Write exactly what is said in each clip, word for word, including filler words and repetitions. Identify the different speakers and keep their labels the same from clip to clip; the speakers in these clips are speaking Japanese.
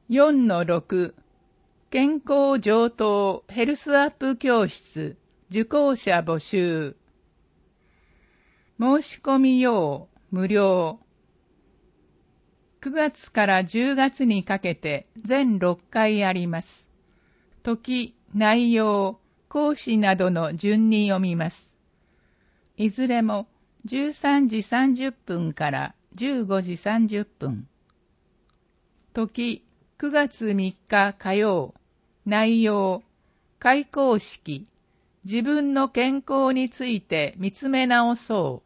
Speaker 1: よんのろく 健康上等ヘルスアップ教室受講者募集。申し込み用無料。くがつからじゅうがつにかけて全ろっかいあります。時、内容、講師などの順に読みます。いずれもじゅうさんじさんじゅっぷんからじゅうごじさんじゅっぷん。時、くがつみっか火曜。内容、開講式。自分の健康について見つめ直そう。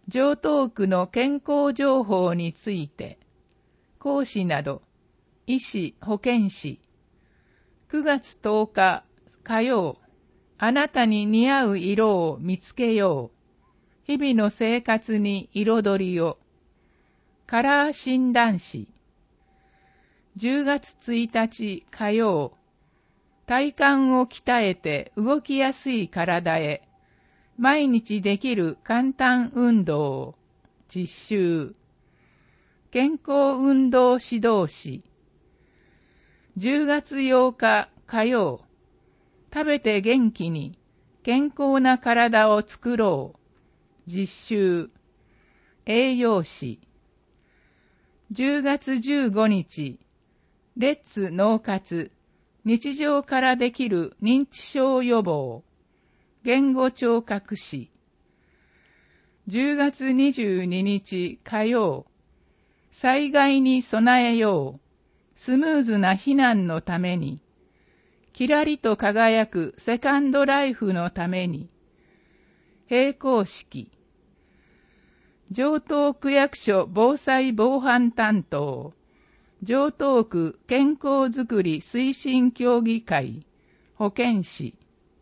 Speaker 1: 常套句の健康情報について。講師など、医師、保健師。くがつとおか火曜。あなたに似合う色を見つけよう。日々の生活に彩りを。カラー診断士。じゅうがつついたち火曜。体幹を鍛えて動きやすい体へ。毎日できる簡単運動。実習。健康運動指導士。じゅうがつようか火曜。食べて元気に健康な体を作ろう。実習。栄養士。じゅうがつじゅうごにち。レッツ脳活。日常からできる認知症予防。言語聴覚士。じゅうがつにじゅうににち火曜。災害に備えよう。スムーズな避難のために。キラリと輝くセカンドライフのために。閉校式。城東区役所防災防犯担当。城東区健康づくり推進協議会。保健師。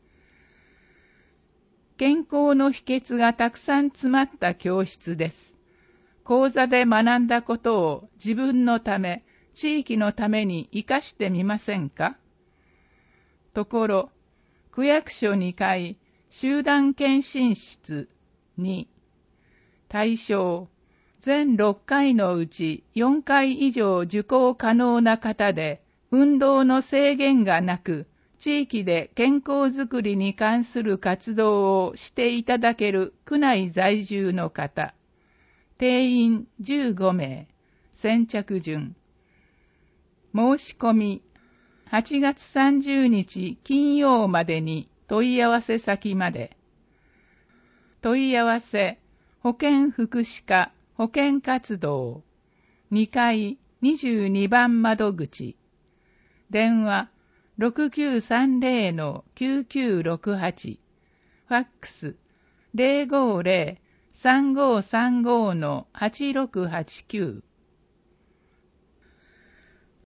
Speaker 1: 健康の秘訣がたくさん詰まった教室です。講座で学んだことを自分のため、地域のために生かしてみませんか？ところ、区役所にかい、集団検診室に、対象、全ろっかいのうちよんかい以上受講可能な方で、運動の制限がなく、地域で健康づくりに関する活動をしていただける区内在住の方。定員じゅうごめい。先着順。申し込み、はちがつさんじゅうにち金曜までに問い合わせ先まで。問い合わせ、保健福祉課保健活動。にかいにじゅうにばん窓口。電話、ろくきゅうさんぜろのきゅうきゅうろくはち。ファックス、ゼロごゼロ さんごさんごのはちろくはちきゅう。